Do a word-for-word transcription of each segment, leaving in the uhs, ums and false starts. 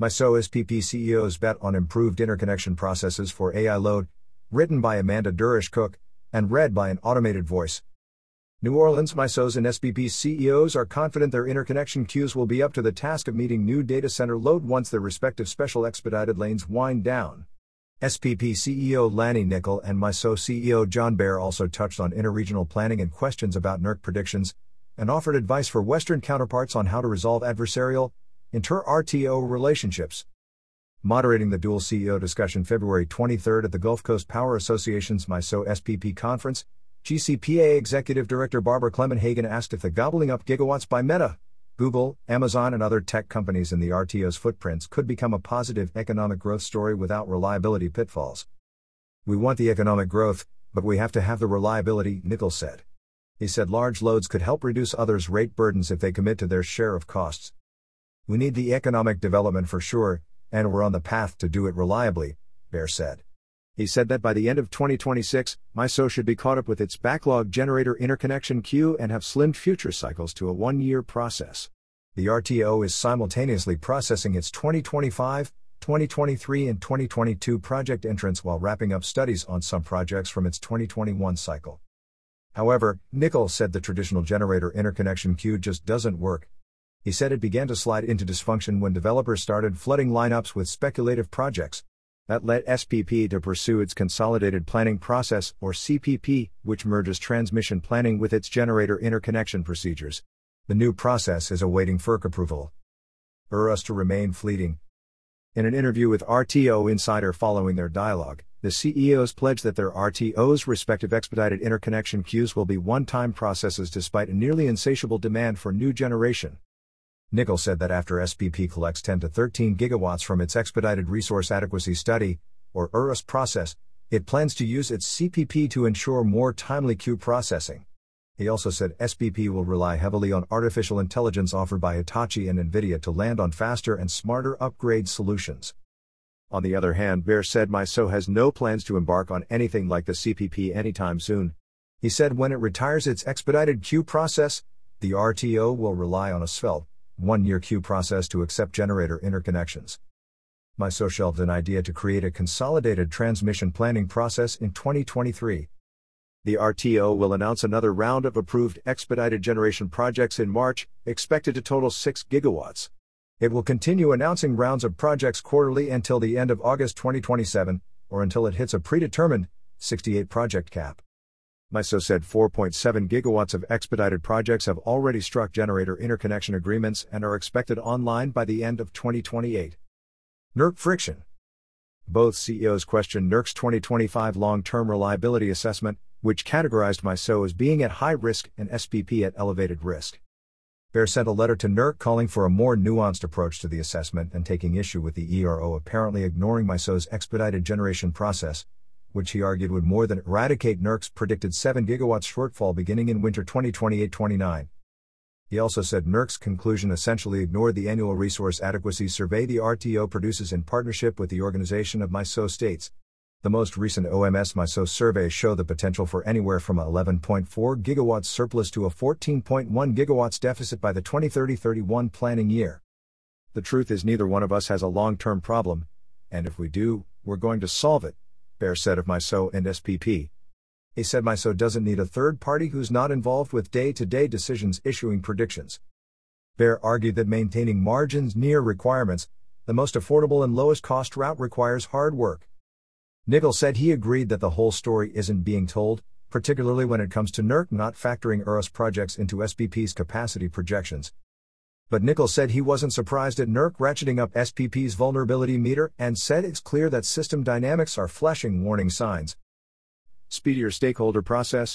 MISO S P P C E Os bet on improved interconnection processes for A I load, written by Amanda Durish-Cook, and read by an automated voice. New Orleans MISOs and S P P C E Os are confident their interconnection queues will be up to the task of meeting new data center load once their respective special expedited lanes wind down. S P P C E O Lanny Nickel and MISO C E O John Bear also touched on interregional planning and questions about N E R C predictions, and offered advice for Western counterparts on how to resolve adversarial, inter-R T O relationships. Moderating the dual C E O discussion February twenty-third at the Gulf Coast Power Association's MISO S P P conference, G C P A Executive Director Barbara Clement-Hagan asked if the gobbling up gigawatts by Meta, Google, Amazon and other tech companies in the R T O's footprints could become a positive economic growth story without reliability pitfalls. "We want the economic growth, but we have to have the reliability," Nichols said. He said large loads could help reduce others' rate burdens if they commit to their share of costs. "We need the economic development for sure, and we're on the path to do it reliably," Bear said. He said that by the end of twenty twenty-six, MISO should be caught up with its backlog generator interconnection queue and have slimmed future cycles to a one-year process. The R T O is simultaneously processing its twenty twenty-five, twenty twenty-three and twenty twenty-two project entrants while wrapping up studies on some projects from its twenty twenty-one cycle. However, Nichols said the traditional generator interconnection queue just doesn't work. He said it began to slide into dysfunction when developers started flooding lineups with speculative projects. That led S P P to pursue its Consolidated Planning Process, or C P P, which merges transmission planning with its generator interconnection procedures. The new process is awaiting F E R C approval. "For us to remain fleeting." In an interview with R T O Insider following their dialogue, the C E Os pledged that their R T Os' respective expedited interconnection queues will be one-time processes despite a nearly insatiable demand for new generation. Nichols said that after S P P collects ten to thirteen gigawatts from its Expedited Resource Adequacy Study, or E R A S process, it plans to use its C P P to ensure more timely queue processing. He also said S P P will rely heavily on artificial intelligence offered by Hitachi and NVIDIA to land on faster and smarter upgrade solutions. On the other hand, Bear said MISO has no plans to embark on anything like the C P P anytime soon. He said when it retires its expedited queue process, the R T O will rely on a svelte, one-year queue process to accept generator interconnections. MISO shelved an idea to create a consolidated transmission planning process in twenty twenty-three. The R T O will announce another round of approved expedited generation projects in March, expected to total six gigawatts. It will continue announcing rounds of projects quarterly until the end of August twenty twenty-seven, or until it hits a predetermined sixty-eight project cap. MISO said four point seven gigawatts of expedited projects have already struck generator interconnection agreements and are expected online by the end of twenty twenty-eight. N E R C friction. Both C E Os questioned N E R C's twenty twenty-five long-term reliability assessment, which categorized MISO as being at high risk and S P P at elevated risk. Bear sent a letter to N E R C calling for a more nuanced approach to the assessment and taking issue with the E R O apparently ignoring MISO's expedited generation process, which he argued would more than eradicate N E R C's predicted seven gigawatts shortfall beginning in winter twenty twenty-eight twenty-nine. He also said N E R C's conclusion essentially ignored the annual resource adequacy survey the R T O produces in partnership with the Organization of MISO States. The most recent O M S MISO surveys show the potential for anywhere from a eleven point four gigawatts surplus to a fourteen point one gigawatts deficit by the twenty thirty thirty-one planning year. "The truth is neither one of us has a long-term problem, and if we do, we're going to solve it," Bear said of MISO and S P P. He said MISO doesn't need a third party who's not involved with day-to-day decisions issuing predictions. Bear argued that maintaining margins near requirements, the most affordable and lowest cost route, requires hard work. Nichols said he agreed that the whole story isn't being told, particularly when it comes to N E R C not factoring E R A S projects into S P P's capacity projections. But Nichols said he wasn't surprised at N E R C ratcheting up S P P's vulnerability meter and said it's clear that system dynamics are flashing warning signs. Speedier stakeholder process.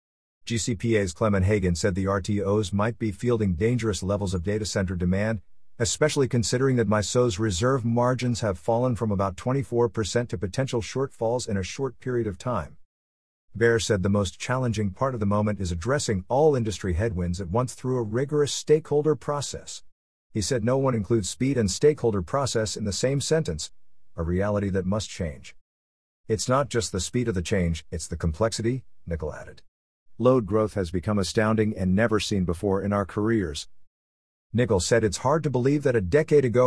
G C P A's Clement-Hagan said the R T Os might be fielding dangerous levels of data center demand, especially considering that MISO's reserve margins have fallen from about twenty-four percent to potential shortfalls in a short period of time. Bear said the most challenging part of the moment is addressing all industry headwinds at once through a rigorous stakeholder process. He said no one includes speed and stakeholder process in the same sentence, a reality that must change. "It's not just the speed of the change, it's the complexity," Nichols added. "Load growth has become astounding and never seen before in our careers." Nichols said it's hard to believe that a decade ago,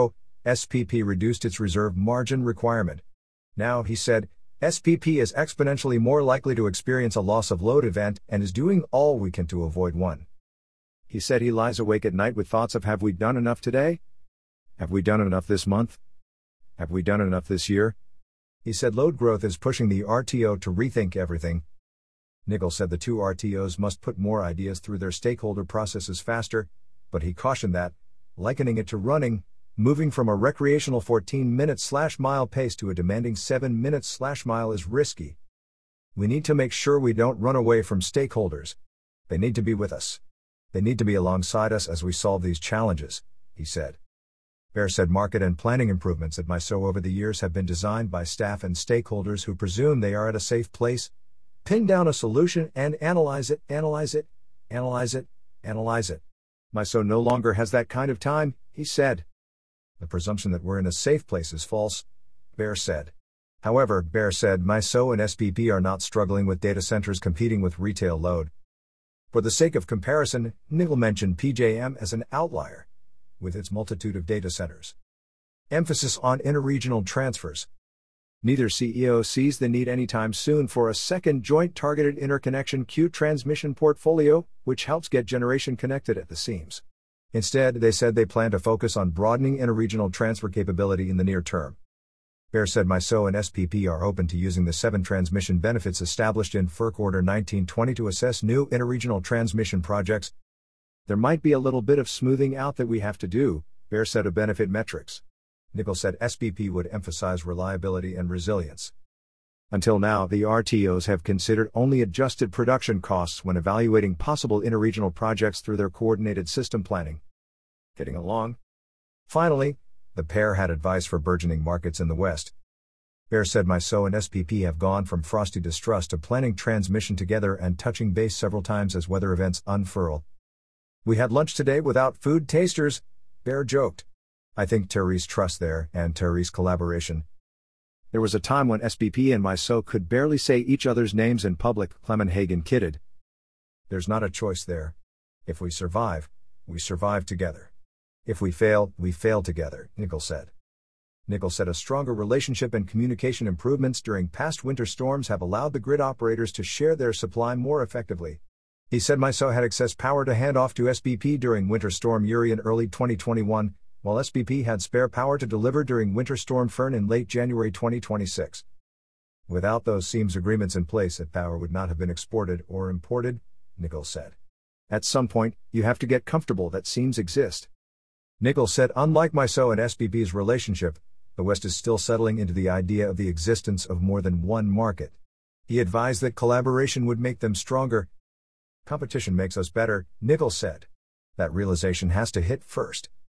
S P P reduced its reserve margin requirement. Now, he said, S P P is exponentially more likely to experience a loss of load event and is doing all we can to avoid one. He said he lies awake at night with thoughts of, have we done enough today? Have we done enough this month? Have we done enough this year? He said load growth is pushing the R T O to rethink everything. Nichols said the two R T Os must put more ideas through their stakeholder processes faster, but he cautioned that, likening it to running, moving from a recreational fourteen minute slash mile pace to a demanding seven minute slash mile is risky. We need to make sure we don't run away from stakeholders. They need to be with us. They need to be alongside us as we solve these challenges, he said. Bear said market and planning improvements at MISO over the years have been designed by staff and stakeholders who presume they are at a safe place, pin down a solution and analyze it, analyze it, analyze it, analyze it. MISO no longer has that kind of time, he said. The presumption that we're in a safe place is false, Bear said. However, Bear said MISO and S P P are not struggling with data centers competing with retail load. For the sake of comparison, Nichols mentioned P J M as an outlier, with its multitude of data centers. Emphasis on interregional transfers. Neither C E O sees the need anytime soon for a second joint targeted interconnection queue transmission portfolio, which helps get generation connected at the seams. Instead, they said they plan to focus on broadening interregional transfer capability in the near term. Bear said MISO and S P P are open to using the seven transmission benefits established in F E R C Order nineteen twenty to assess new interregional transmission projects. There might be a little bit of smoothing out that we have to do, Bear said of benefit metrics. Nichols said S P P would emphasize reliability and resilience. Until now, the R T Os have considered only adjusted production costs when evaluating possible interregional projects through their coordinated system planning. Getting along? Finally, the pair had advice for burgeoning markets in the West. Bear said MISO and S P P have gone from frosty distrust to planning transmission together and touching base several times as weather events unfurl. We had lunch today without food tasters, Bear joked. I think Therese trusts there and Therese collaboration. There was a time when S P P and MISO could barely say each other's names in public, Clement Hagan kidded. There's not a choice there. If we survive, we survive together. If we fail, we fail together, Nichols said. Nichols said a stronger relationship and communication improvements during past winter storms have allowed the grid operators to share their supply more effectively. He said MISO had excess power to hand off to S P P during Winter Storm Uri in early twenty twenty-one, while S P P had spare power to deliver during Winter Storm Fern in late January twenty twenty-six. Without those seams agreements in place, that power would not have been exported or imported, Nichols said. At some point, you have to get comfortable that seams exist. Nichols said unlike MISO and S P P's relationship, the West is still settling into the idea of the existence of more than one market. He advised that collaboration would make them stronger. Competition makes us better, Nichols said. That realization has to hit first.